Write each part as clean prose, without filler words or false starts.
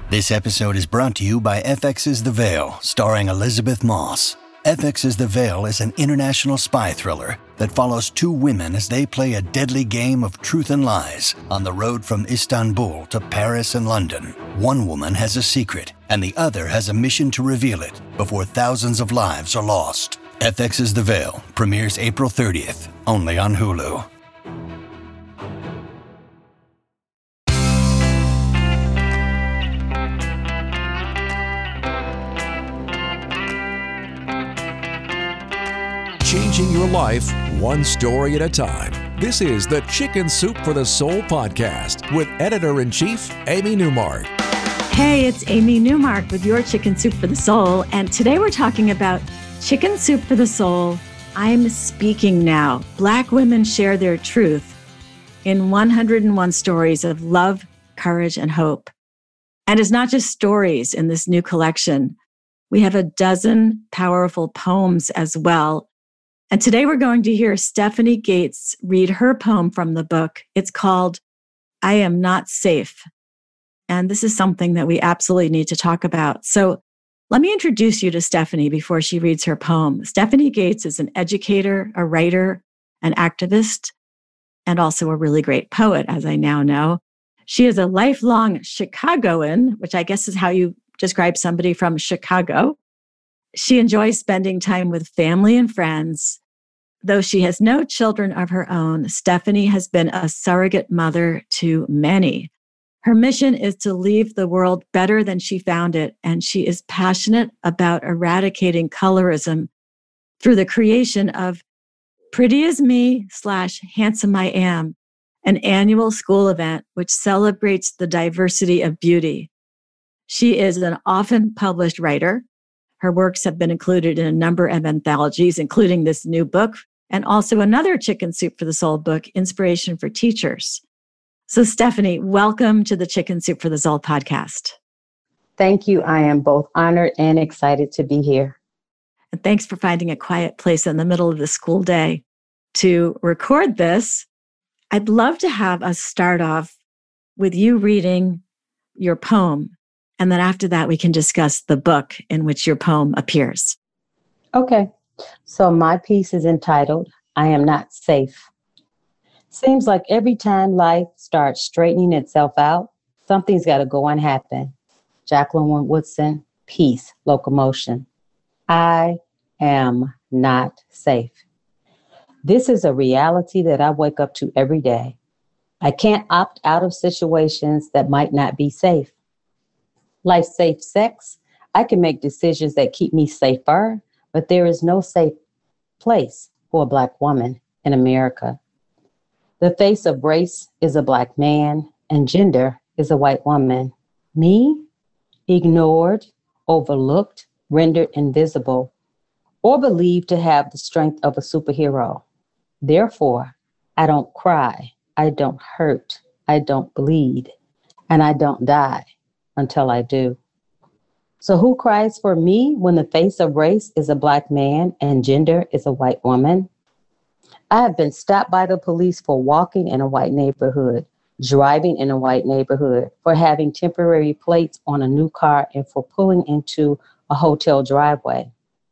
This episode is brought to you by FX's The Veil, starring Elizabeth Moss. FX's The Veil is an international spy thriller that follows two women as they play a deadly game of truth and lies on the road from Istanbul to Paris and London. One woman has a secret, and the other has a mission to reveal it before thousands of lives are lost. FX's The Veil premieres April 30th, only on Hulu. Changing your life one story at a time. This is the Chicken Soup for the Soul podcast with Editor-in-Chief Amy Newmark. Hey, it's Amy Newmark with your Chicken Soup for the Soul. And today we're talking about Chicken Soup for the Soul. I'm Speaking Now. Black women share their truth in 101 stories of love, courage, and hope. And it's not just stories in this new collection. We have a dozen powerful poems as well. And today we're going to hear Stephanie Gates read her poem from the book. It's called I Am Not Safe. And this is something that we absolutely need to talk about. So let me introduce you to Stephanie before she reads her poem. Stephanie Gates is an educator, a writer, an activist, and also a really great poet, as I now know. She is a lifelong Chicagoan, which I guess is how you describe somebody from Chicago. She enjoys spending time with family and friends. Though she has no children of her own, Stephanie has been a surrogate mother to many. Her mission is to leave the world better than she found it, and she is passionate about eradicating colorism through the creation of Pretty As Me / Handsome I Am, an annual school event which celebrates the diversity of beauty. She is an often published writer. Her works have been included in a number of anthologies, including this new book, and also another Chicken Soup for the Soul book, Inspiration for Teachers. So Stephanie, welcome to the Chicken Soup for the Soul podcast. Thank you. I am both honored and excited to be here. And thanks for finding a quiet place in the middle of the school day to record this. I'd love to have us start off with you reading your poem. And then after that, we can discuss the book in which your poem appears. Okay. So my piece is entitled, I Am Not Safe. Seems like every time life starts straightening itself out, something's got to go and happen. Jacqueline Woodson, Peace, Locomotion. I am not safe. This is a reality that I wake up to every day. I can't opt out of situations that might not be safe. Like safe sex, I can make decisions that keep me safer, but there is no safe place for a Black woman in America. The face of race is a Black man, and gender is a white woman. Me? Ignored, overlooked, rendered invisible, or believed to have the strength of a superhero. Therefore, I don't cry, I don't hurt, I don't bleed, and I don't die until I do. So who cries for me when the face of race is a Black man and gender is a white woman? I have been stopped by the police for walking in a white neighborhood, driving in a white neighborhood, for having temporary plates on a new car, and for pulling into a hotel driveway.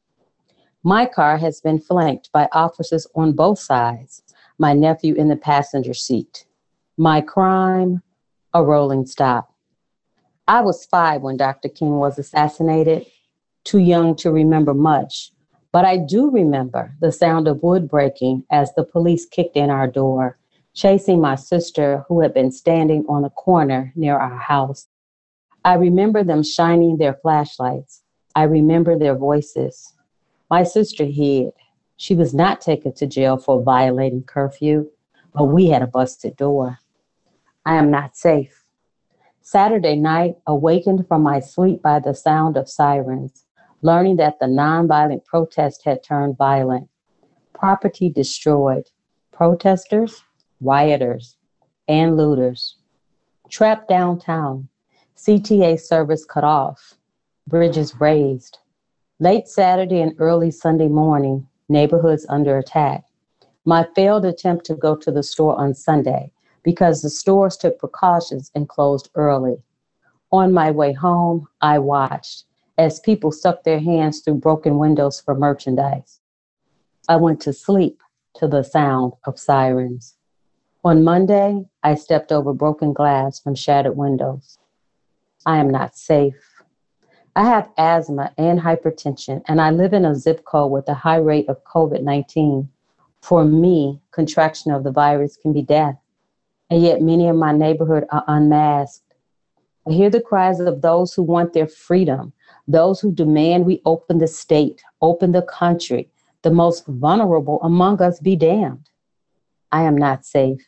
My car has been flanked by officers on both sides, my nephew in the passenger seat. My crime, a rolling stop. I was 5 when Dr. King was assassinated, too young to remember much, but I do remember the sound of wood breaking as the police kicked in our door, chasing my sister who had been standing on a corner near our house. I remember them shining their flashlights. I remember their voices. My sister hid. She was not taken to jail for violating curfew, but we had a busted door. I am not safe. Saturday night, awakened from my sleep by the sound of sirens, learning that the nonviolent protest had turned violent. Property destroyed. Protesters, rioters, and looters. Trapped downtown. CTA service cut off. Bridges razed. Late Saturday and early Sunday morning, neighborhoods under attack. My failed attempt to go to the store on Sunday because the stores took precautions and closed early. On my way home, I watched as people stuck their hands through broken windows for merchandise. I went to sleep to the sound of sirens. On Monday, I stepped over broken glass from shattered windows. I am not safe. I have asthma and hypertension, and I live in a zip code with a high rate of COVID-19. For me, contraction of the virus can be death, and yet many in my neighborhood are unmasked. I hear the cries of those who want their freedom, those who demand we open the state, open the country, the most vulnerable among us be damned. I am not safe.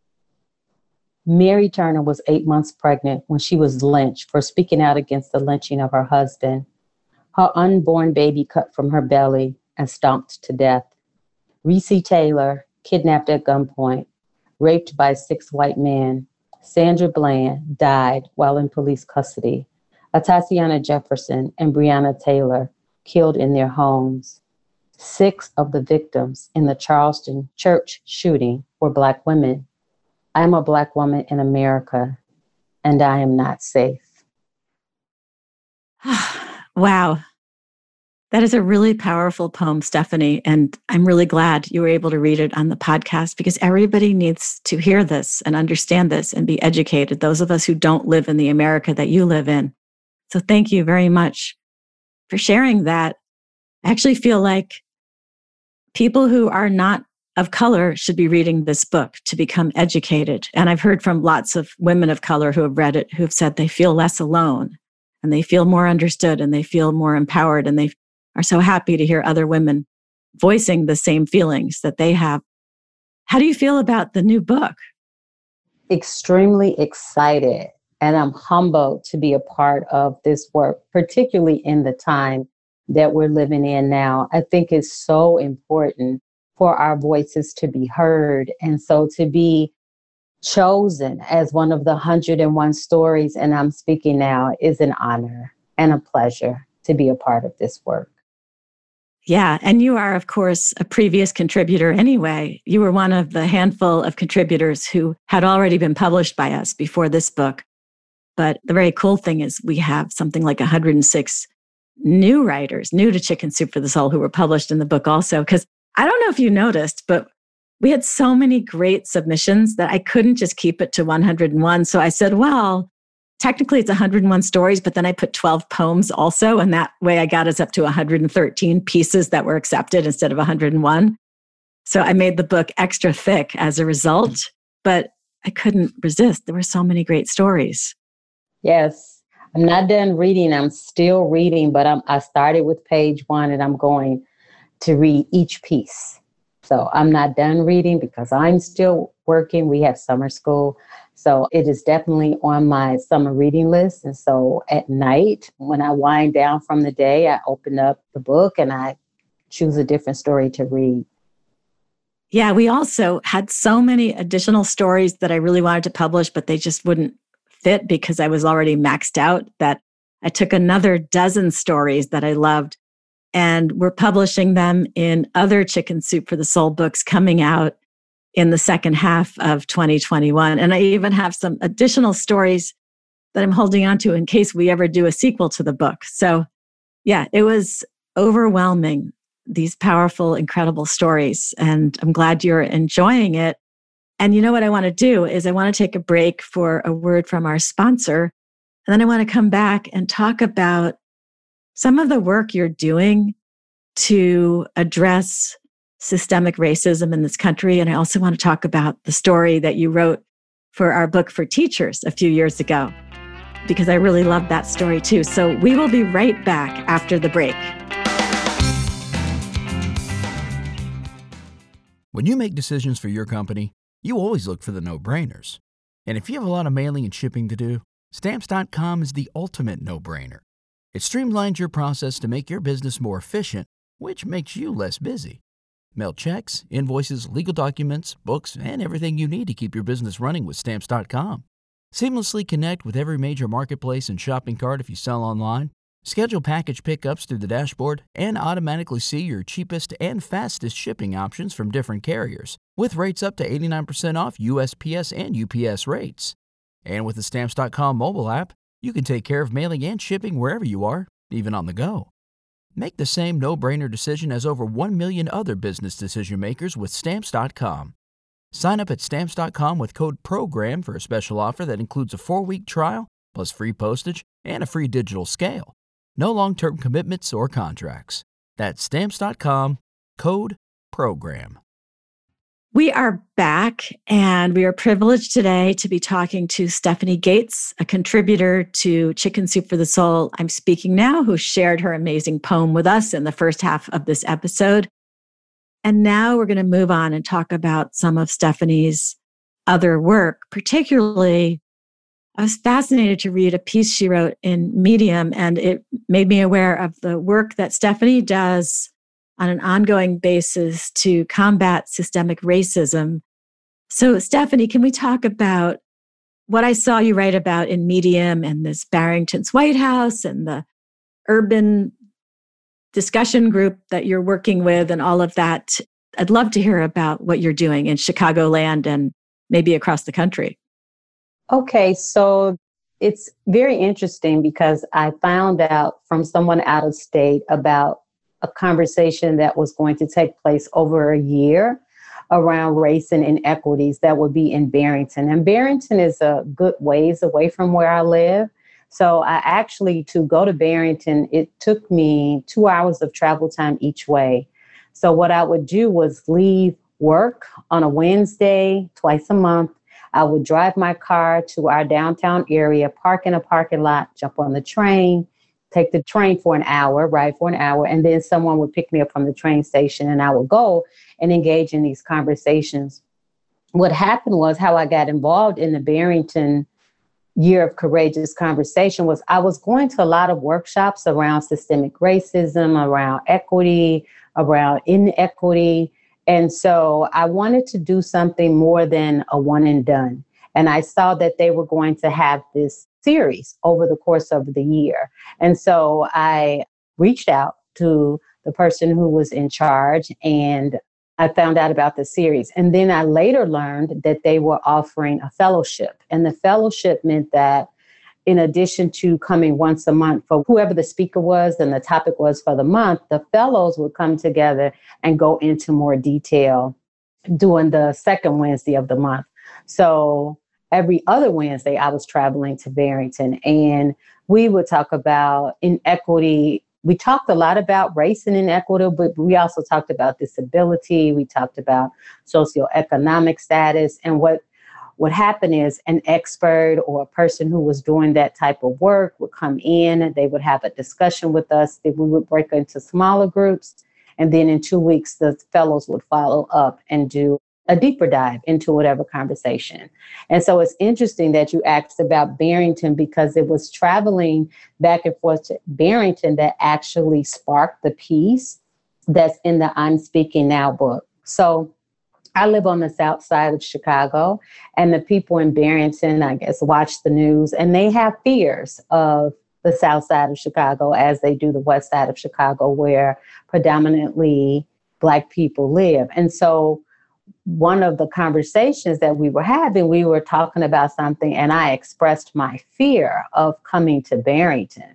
Mary Turner was 8 months pregnant when she was lynched for speaking out against the lynching of her husband. Her unborn baby cut from her belly and stomped to death. Reese Taylor, kidnapped at gunpoint, raped by 6 white men. Sandra Bland died while in police custody. Tatiana Jefferson and Breonna Taylor killed in their homes. 6 of the victims in the Charleston church shooting were Black women. I am a Black woman in America, and I am not safe. Wow. That is a really powerful poem, Stephanie. And I'm really glad you were able to read it on the podcast because everybody needs to hear this and understand this and be educated, those of us who don't live in the America that you live in. So thank you very much for sharing that. I actually feel like people who are not of color should be reading this book to become educated. And I've heard from lots of women of color who have read it, who have said they feel less alone and they feel more understood and they feel more empowered and they are so happy to hear other women voicing the same feelings that they have. How do you feel about the new book? Extremely excited. And I'm humbled to be a part of this work, particularly in the time that we're living in now. I think it's so important for our voices to be heard. And so to be chosen as one of the 101 stories, and I'm speaking now, is an honor and a pleasure to be a part of this work. Yeah. And you are, of course, a previous contributor anyway. You were one of the handful of contributors who had already been published by us before this book. But the very cool thing is we have something like 106 new writers, new to Chicken Soup for the Soul, who were published in the book also. Because I don't know if you noticed, but we had so many great submissions that I couldn't just keep it to 101. So I said, well, technically it's 101 stories, but then I put 12 poems also. And that way I got us up to 113 pieces that were accepted instead of 101. So I made the book extra thick as a result, but I couldn't resist. There were so many great stories. Yes. I'm not done reading. I'm still reading, but I started with page 1 and I'm going to read each piece. So I'm not done reading because I'm still working. We have summer school. So it is definitely on my summer reading list. And so at night, when I wind down from the day, I open up the book and I choose a different story to read. Yeah, we also had so many additional stories that I really wanted to publish, but they just wouldn't fit because I was already maxed out, that I took another dozen stories that I loved and we're publishing them in other Chicken Soup for the Soul books coming out in the second half of 2021. And I even have some additional stories that I'm holding on to in case we ever do a sequel to the book. So yeah, it was overwhelming, these powerful, incredible stories. And I'm glad you're enjoying it. And you know what I want to do is I want to take a break for a word from our sponsor. And then I want to come back and talk about some of the work you're doing to address systemic racism in this country. And I also want to talk about the story that you wrote for our book for teachers a few years ago, because I really love that story too. So we will be right back after the break. When you make decisions for your company, you always look for the no-brainers. And if you have a lot of mailing and shipping to do, Stamps.com is the ultimate no-brainer. It streamlines your process to make your business more efficient, which makes you less busy. Mail checks, invoices, legal documents, books, and everything you need to keep your business running with Stamps.com. Seamlessly connect with every major marketplace and shopping cart if you sell online. Schedule package pickups through the dashboard and automatically see your cheapest and fastest shipping options from different carriers, with rates up to 89% off USPS and UPS rates. And with the Stamps.com mobile app, You can take care of mailing and shipping wherever you are, even on the go. Make the same no-brainer decision as over 1 million other business decision makers with Stamps.com. Sign up at Stamps.com with code PROGRAM for a special offer that includes a 4-week trial, plus free postage and a free digital scale. No long-term commitments or contracts. That's Stamps.com, code PROGRAM. We are back, and we are privileged today to be talking to Stephanie Gates, a contributor to Chicken Soup for the Soul. I'm speaking now, who shared her amazing poem with us in the first half of this episode. And now we're going to move on and talk about some of Stephanie's other work. Particularly, I was fascinated to read a piece she wrote in Medium, and it made me aware of the work that Stephanie does on an ongoing basis to combat systemic racism. So, Stephanie, can we talk about what I saw you write about in Medium and this Barrington's White House and the urban discussion group that you're working with and all of that? I'd love to hear about what you're doing in Chicagoland and maybe across the country. Okay, so it's very interesting because I found out from someone out of state about a conversation that was going to take place over a year around race and inequities that would be in Barrington. And Barrington is a good ways away from where I live. So I actually, to go to Barrington, it took me 2 hours of travel time each way. So what I would do was leave work on a Wednesday, twice a month. I would drive my car to our downtown area, park in a parking lot, jump on the train, take the train for an hour, ride for an hour, and then someone would pick me up from the train station and I would go and engage in these conversations. What happened was how I got involved in the Barrington Year of Courageous Conversation was I was going to a lot of workshops around systemic racism, around equity, around inequity. And so I wanted to do something more than a one and done. And I saw that they were going to have this series over the course of the year. And so I reached out to the person who was in charge and I found out about the series. And then I later learned that they were offering a fellowship. And the fellowship meant that in addition to coming once a month for whoever the speaker was and the topic was for the month, the fellows would come together and go into more detail during the second Wednesday of the month. So every other Wednesday, I was traveling to Barrington and we would talk about inequity. We talked a lot about race and inequity, but we also talked about disability. We talked about socioeconomic status. And what would happen is an expert or a person who was doing that type of work would come in and they would have a discussion with us. We would break into smaller groups. And then in 2 weeks, the fellows would follow up and do a deeper dive into whatever conversation. And so it's interesting that you asked about Barrington because it was traveling back and forth to Barrington that actually sparked the piece that's in the I'm Speaking Now book. So I live on the south side of Chicago, and the people in Barrington, I guess, watch the news, and they have fears of the south side of Chicago as they do the west side of Chicago, where predominantly Black people live. And so one of the conversations that we were having, we were talking about something, and I expressed my fear of coming to Barrington.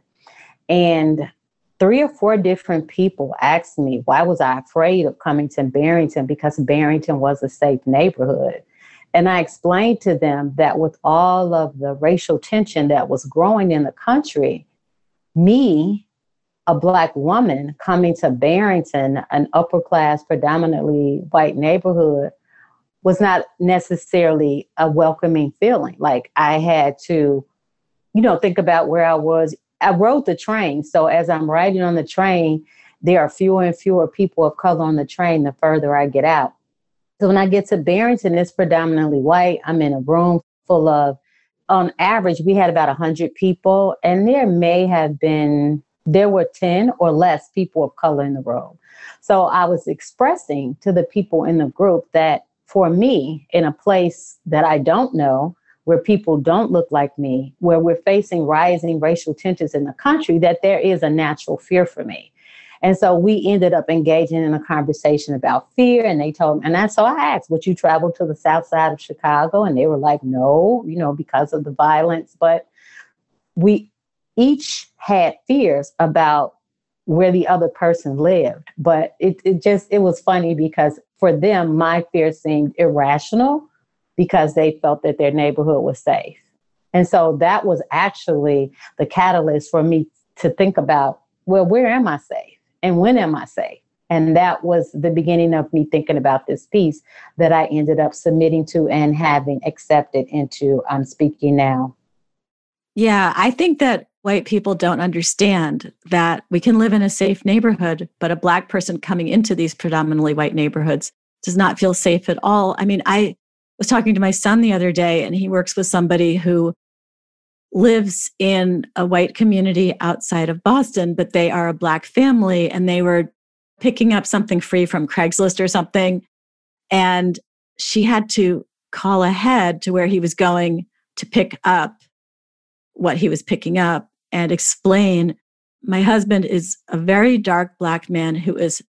And 3 or 4 different people asked me, why was I afraid of coming to Barrington? Because Barrington was a safe neighborhood. And I explained to them that with all of the racial tension that was growing in the country, me, a Black woman coming to Barrington, an upper class, predominantly white neighborhood, was not necessarily a welcoming feeling. Like I had to, think about where I was. I rode the train. So as I'm riding on the train, there are fewer and fewer people of color on the train the further I get out. So when I get to Barrington, it's predominantly white. I'm in a room full of, on average, we had about 100 people, and there were 10 or less people of color in the room. So I was expressing to the people in the group that for me, in a place that I don't know, where people don't look like me, where we're facing rising racial tensions in the country, that there is a natural fear for me. And so we ended up engaging in a conversation about fear. And they told me, so I asked, would you travel to the south side of Chicago? And they were like, no, because of the violence. But we each had fears about where the other person lived. But it was funny because for them, my fear seemed irrational because they felt that their neighborhood was safe. And so that was actually the catalyst for me to think about, well, where am I safe? And when am I safe? And that was the beginning of me thinking about this piece that I ended up submitting to and having accepted into Speaking Now. Yeah, I think that white people don't understand that we can live in a safe neighborhood, but a Black person coming into these predominantly white neighborhoods does not feel safe at all. I mean, I was talking to my son the other day, and he works with somebody who lives in a white community outside of Boston, but they are a Black family, and they were picking up something free from Craigslist or something. And she had to call ahead to where he was going to pick up what he was picking up and explain, my husband is a very dark Black man who is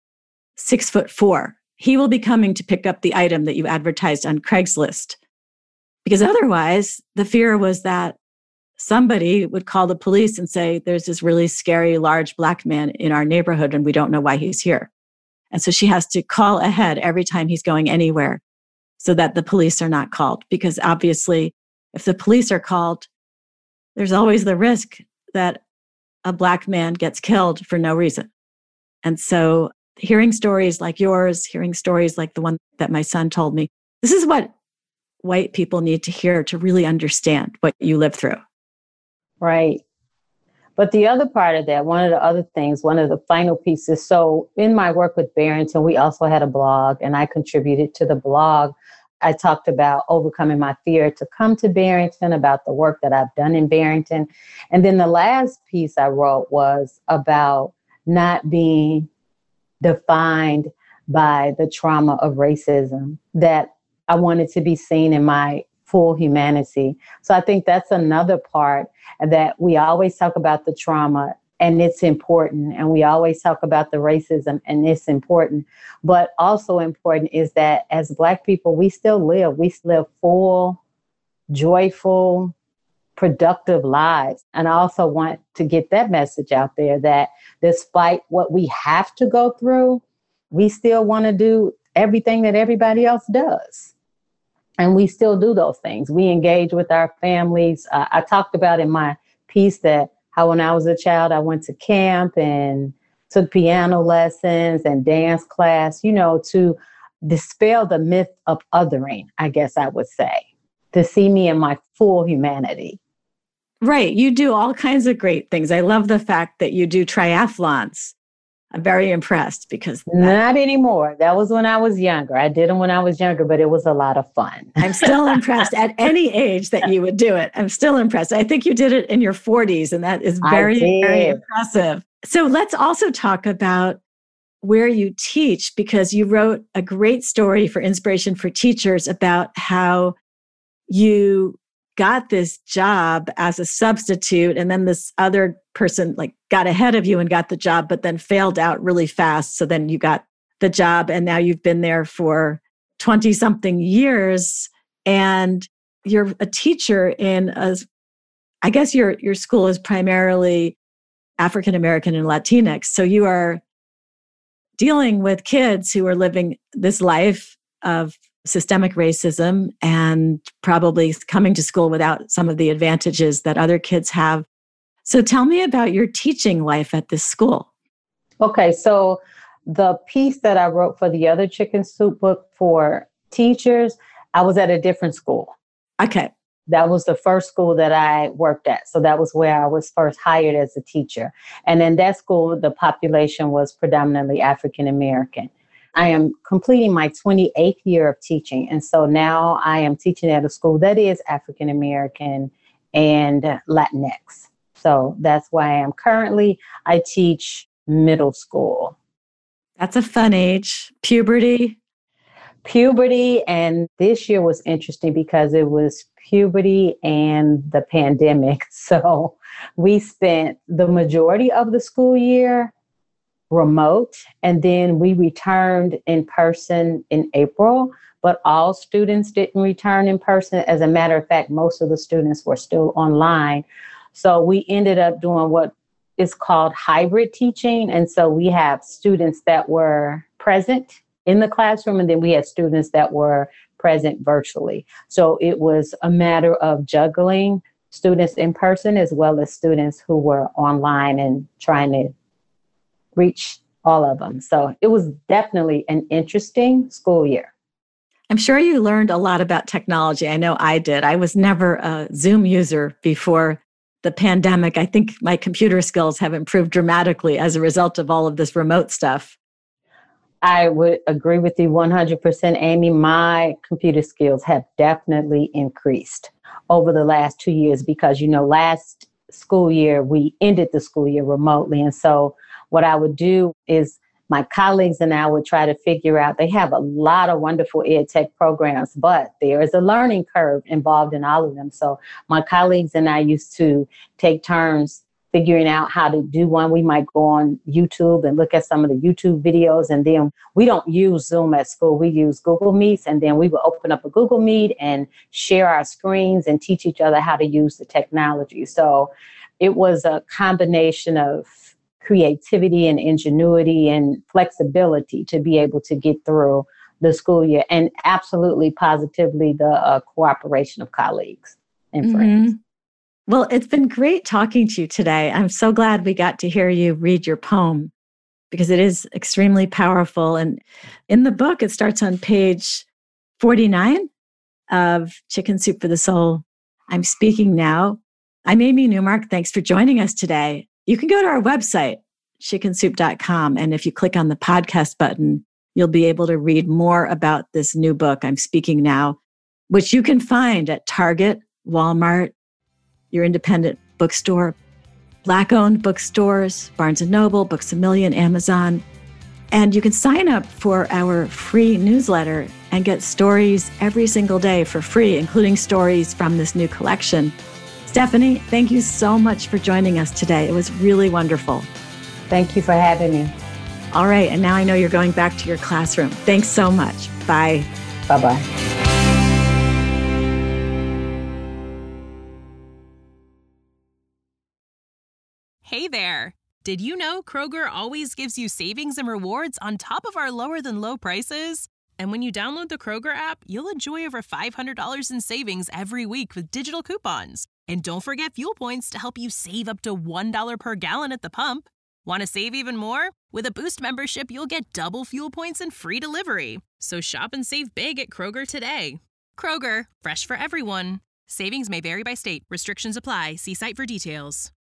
6'4". He will be coming to pick up the item that you advertised on Craigslist. Because otherwise, the fear was that somebody would call the police and say, there's this really scary, large Black man in our neighborhood and we don't know why he's here. And so she has to call ahead every time he's going anywhere so that the police are not called. Because obviously, if the police are called, there's always the risk that a Black man gets killed for no reason. And so hearing stories like yours, hearing stories like the one that my son told me, this is what white people need to hear to really understand what you lived through. Right. But the other part of that, one of the other things, one of the final pieces. So in my work with Barrington, we also had a blog and I contributed to the blog. I talked about overcoming my fear to come to Barrington, about the work that I've done in Barrington. And then the last piece I wrote was about not being defined by the trauma of racism, that I wanted to be seen in my full humanity. So I think that's another part that we always talk about the trauma and it's important. And we always talk about the racism and it's important. But also important is that as Black people, we still live full, joyful, productive lives. And I also want to get that message out there that despite what we have to go through, we still want to do everything that everybody else does. And we still do those things. We engage with our families. I talked about in my piece that how when I was a child, I went to camp and took piano lessons and dance class, to dispel the myth of othering, I guess I would say, to see me in my full humanity. Right. You do all kinds of great things. I love the fact that you do triathlons. I'm very impressed because... Not anymore. That was when I was younger. I did them when I was younger, but it was a lot of fun. I'm still impressed at any age that you would do it. I'm still impressed. I think you did it in your 40s, and that is very, very impressive. So let's also talk about where you teach, because you wrote a great story for Inspiration for Teachers about how you got this job as a substitute, and then this other person got ahead of you and got the job, but then failed out really fast. So then you got the job, and now you've been there for 20 something years, and you're a teacher I guess your school is primarily African American and Latinx. So you are dealing with kids who are living this life of systemic racism and probably coming to school without some of the advantages that other kids have. So tell me about your teaching life at this school. Okay, so the piece that I wrote for the other Chicken Soup book for teachers, I was at a different school. Okay. That was the first school that I worked at. So that was where I was first hired as a teacher. And in that school, the population was predominantly African American. I am completing my 28th year of teaching. And so now I am teaching at a school that is African American and Latinx. So that's why I am currently, I teach middle school. That's a fun age. Puberty. And this year was interesting because it was puberty and the pandemic. So we spent the majority of the school year remote, and then we returned in person in April, but all students didn't return in person. As a matter of fact, most of the students were still online. So we ended up doing what is called hybrid teaching. And so we have students that were present in the classroom, and then we had students that were present virtually. So it was a matter of juggling students in person as well as students who were online and trying to reach all of them. So it was definitely an interesting school year. I'm sure you learned a lot about technology. I know I did. I was never a Zoom user before the pandemic. I think my computer skills have improved dramatically as a result of all of this remote stuff. I would agree with you 100%, Amy. My computer skills have definitely increased over the last 2 years because, last school year, we ended the school year remotely. And so what I would do is my colleagues and I would try to figure out, they have a lot of wonderful ed tech programs, but there is a learning curve involved in all of them. So my colleagues and I used to take turns figuring out how to do one. We might go on YouTube and look at some of the YouTube videos. And then we don't use Zoom at school. We use Google Meets. And then we would open up a Google Meet and share our screens and teach each other how to use the technology. So it was a combination of creativity and ingenuity and flexibility to be able to get through the school year, and absolutely positively the cooperation of colleagues and friends. Well, it's been great talking to you today. I'm so glad we got to hear you read your poem because it is extremely powerful. And in the book, it starts on page 49 of Chicken Soup for the Soul. I'm speaking now. I'm Amy Newmark. Thanks for joining us today. You can go to our website, chickensoup.com. And if you click on the podcast button, you'll be able to read more about this new book, I'm Speaking Now, which you can find at Target, Walmart, your independent bookstore, Black-owned bookstores, Barnes & Noble, Books A Million, Amazon. And you can sign up for our free newsletter and get stories every single day for free, including stories from this new collection. Stephanie, thank you so much for joining us today. It was really wonderful. Thank you for having me. All right. And now I know you're going back to your classroom. Thanks so much. Bye. Bye-bye. Hey there. Did you know Kroger always gives you savings and rewards on top of our lower than low prices? And when you download the Kroger app, you'll enjoy over $500 in savings every week with digital coupons. And don't forget fuel points to help you save up to $1 per gallon at the pump. Want to save even more? With a Boost membership, you'll get double fuel points and free delivery. So shop and save big at Kroger today. Kroger, fresh for everyone. Savings may vary by state. Restrictions apply. See site for details.